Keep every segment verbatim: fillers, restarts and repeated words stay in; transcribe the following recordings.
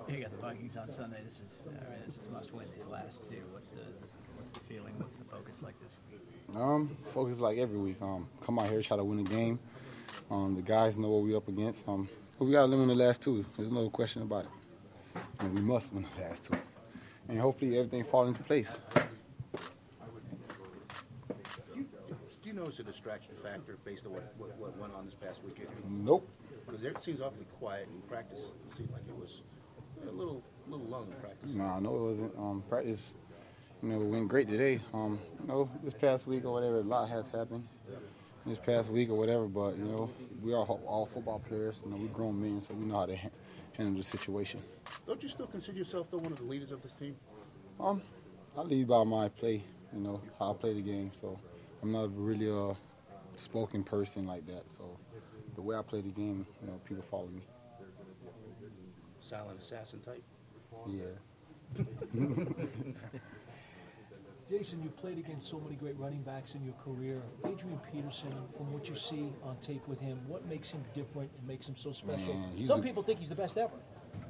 You got the Vikings on Sunday. This is, I mean, this is must win. These last two. What's the, what's the feeling? What's the focus like this week? Um, focus like every week. Um, come out here, try to win the game. Um, the guys know what we're up against. Um, but we got to win the last two. There's no question about it. And we must win the last two. And hopefully everything falls into place. Do you notice a distraction factor based on what, what, what went on this past weekend? Nope. Because it seems awfully quiet in practice. It seemed like it was a little little low in practice. No, no, it wasn't. Um, practice, you know, went great today. Um, you know, this past week or whatever, a lot has happened. This past week or whatever, but, you know, we are all football players. You know, we're grown men, so we know how to ha- handle the situation. Don't you still consider yourself, though, one of the leaders of this team? Um, I lead by my play, you know, how I play the game. So I'm not really a spoken person like that. So the way I play the game, you know, people follow me. Silent assassin type? Yeah. Jason, you've played against so many great running backs in your career. Adrian Peterson, from what you see on tape with him, what makes him different and makes him so special? Man, Some a, people think he's the best ever.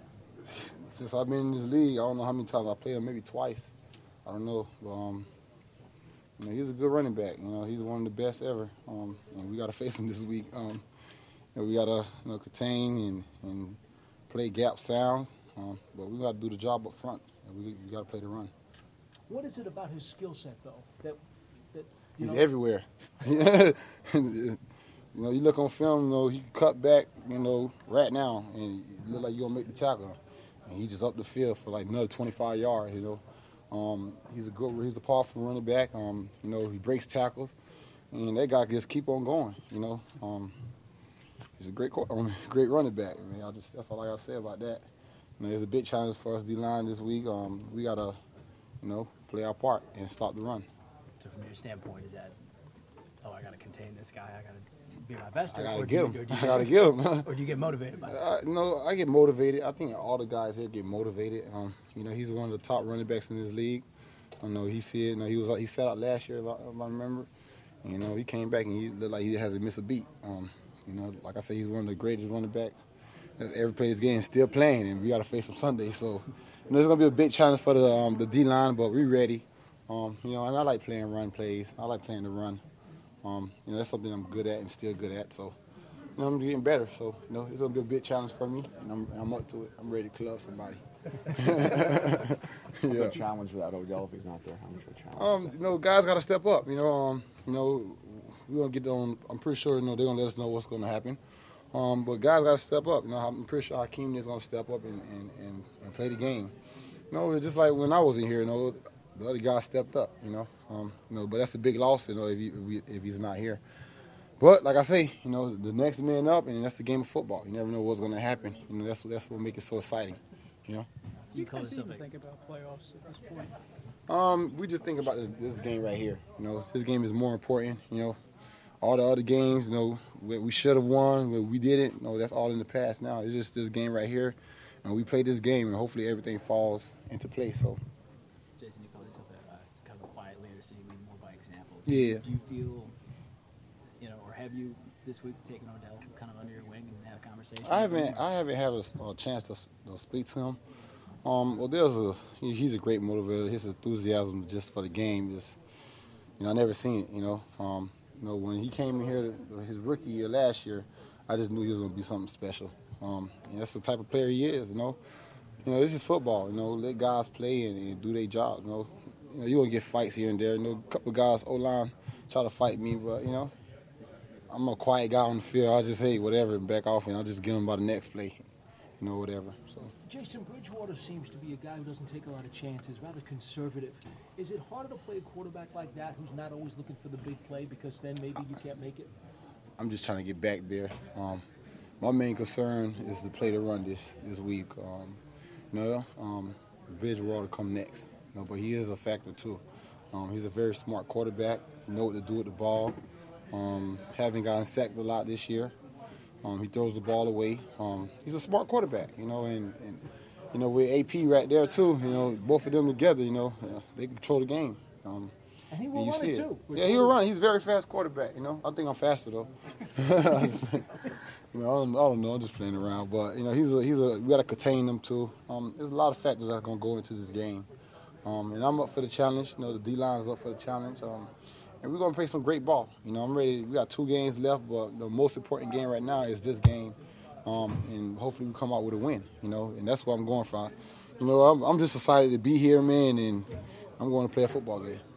Since I've been in this league, I don't know how many times I played him, maybe twice. I don't know. But, um, you know, he's a good running back. You know, he's one of the best ever. Um, and we got to face him this week. Um, you know, we got to you know, contain and, and play gap sounds. Um, but we got to do the job up front. And we, we got to play the run. What is it about his skill set, though, that, that you He's know, everywhere. You know, you look on film, you know, he cut back, you know, right now, and it look like you're going to make the tackle. And he just up the field for like another twenty-five yards, you know. Um, he's a good, he's a powerful running back. Um, you know, he breaks tackles, and that guy just keep on going, you know. Um, he's a great, great running back. I mean, I just, that's all I got to say about that. You know, there's a big challenge for us D-line this week. Um, we got to, you know, play our part and stop the run. So from your standpoint, is that, oh, I got to contain this guy, I got to be my best? I got or to get you, him. you I got to get him. Or do you get motivated by it? Uh, no, I get motivated. I think all the guys here get motivated. Um, you know, he's one of the top running backs in this league. I know he said, you know, he was he sat out last year, if I, if I remember. And, you know, he came back and he looked like he hasn't missed a beat. Um, you know, like I said, he's one of the greatest running backs that's ever played this game, still playing, and we got to face him Sunday. So, you know, it's going to be a big challenge for the um, the D-line, but we're ready. Um, you know, and I like playing run plays. I like playing the run. Um, you know, that's something I'm good at and still good at. So, you know, I'm getting better. So, you know, it's going to be a big challenge for me, and I'm, I'm up to it. I'm ready to club somebody. Yeah. Yeah. Challenge without Odell if he's not there. How much of a challenge? Um, you know, guys got to step up. You know, um, you know, we're gonna get on. I'm pretty sure, you know, they're gonna let us know what's gonna happen. Um, but guys got to step up. You know, I'm pretty sure Hakeem is gonna step up and, and, and, and play the game. You know, it's just like when I was in here. You know, the other guy stepped up. You know, um, you know, but that's a big loss. You know, if he, if, we, if he's not here. But like I say, you know, the next man up, and that's the game of football. You never know what's gonna happen. You know, that's that's what makes it so exciting. You know. Do you call guys yourself even a, think about playoffs at this point? Um, we just think about this, this game right here. You know, this game is more important. You know, all the other games, you know, we, we should have won, but we didn't. You know, that's all in the past now. It's just this game right here, and we play this game, and hopefully everything falls into place. So, Jason, you call yourself a, uh, kind of a quiet leader, so you lead more by example. Yeah. Do you feel, you know, or have you this week taken Odell kind of under your wing and had a conversation? I haven't, I haven't had a, a chance to, to speak to him. Um, well, there's a he, he's a great motivator. His enthusiasm just for the game, just you know, I never seen it. You know, um, you know when he came in here his rookie year last year, I just knew he was going to be something special. Um, and that's the type of player he is. You know, you know, this is football. You know, let guys play and, and do their job. You know, you know, you gonna get fights here and there. You know, a couple of guys O line try to fight me, but you know, I'm a quiet guy on the field. I just hey whatever, back off, and I'll just get him by the next play. You know, whatever. So. Jason, Bridgewater seems to be a guy who doesn't take a lot of chances, rather conservative. Is it harder to play a quarterback like that who's not always looking for the big play because then maybe you can't make it? I'm just trying to get back there. Um, my main concern is to play the run this this week. Um, you know, um, Bridgewater come next. You know, but he is a factor too. Um, he's a very smart quarterback. Know what to do with the ball. Um, haven't gotten sacked a lot this year. Um, he throws the ball away. Um, he's a smart quarterback, you know, and, and you know with A P right there too. You know, both of them together, you know, uh, they control the game. Um, And he will and you run see it, it too. Yeah, he'll run. He's a very fast quarterback. You know, I think I'm faster though. You know, I don't, I don't know. I'm just playing around, but you know, he's a, he's a. We got to contain him too. Um, there's a lot of factors that are gonna go into this game, um, and I'm up for the challenge. You know, the D line is up for the challenge, um, and we're gonna play some great ball. You know, I'm ready. We got two games left, but the most important game right now is this game, um, and hopefully we come out with a win. You know, and that's what I'm going for. You know, I'm, I'm just excited to be here, man, and I'm going to play a football game.